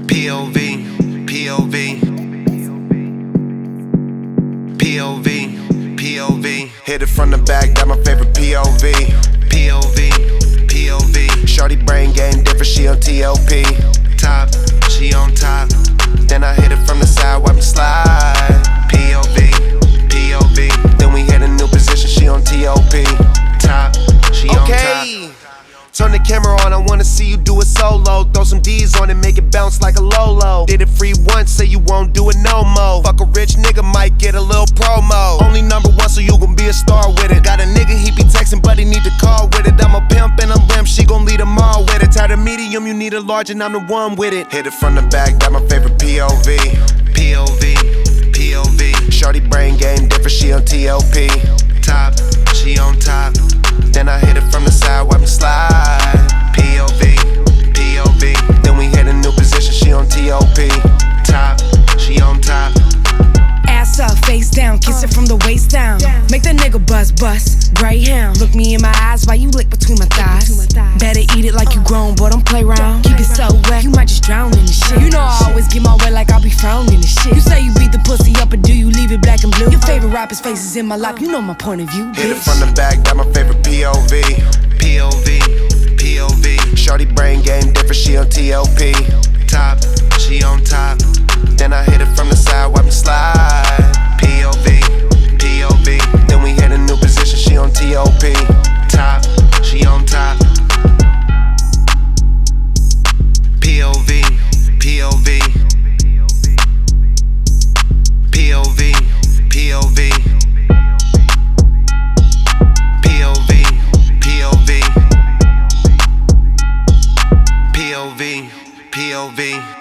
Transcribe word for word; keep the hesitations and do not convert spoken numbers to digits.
P O V, P O V, P O V, P O V. Hit it from the back, that my favorite P O V. P O V, P O V. Shorty brain game different, she on T L P. Top, she on top. Then I hit it from the side, watch me slide. P O V, P O V. Then we hit a new position, she on T L P. Top, she on top. Turn the camera on, I wanna see you do it solo. Throw some D's on it, make it bounce like a Lolo. Did it free once, say you won't do it no more. Fuck a rich nigga, might get a little promo. Only number one, so you gon' be a star with it. Got a nigga, he be texting, but he need to call with it. I'm a pimp and I'm limp, she gon' lead them all with it. Tired of medium, you need a large and I'm the one with it. Hit it from the back, that my favorite P O V. P O V, P O V. Shorty brain game different, she on T L P. Top, she on top. Then I hit it from the side, watch me slide. P O V, P O V. Then we hit a new position, she on T O P. Top, she on top. Ass up, face down, kiss it from the waist down. Make the nigga buzz, bust, Greyhound. Look me in my eyes while you lick between my thighs. Better eat it like you grown, boy, don't play around. Keep it so wet, you might just drown in the shit. You know I always get my way like I'll be frowning in the shit. You say you beat the pussy up, or do you leave it black and blue? Your favorite rapper's face is in my lap, you know my point of view, bitch. Hit it from the back, that my favorite P O V. P O V, P O V. Shorty brain game different, she on T L P. Top, she on top. Then I hit it from the side, watch me slide. P O V, P O V. Then we hit a new position, she on T L P. Top, she on top. P O V, P O V. P O V, P O V. P O V, P O V. P O V, P O V.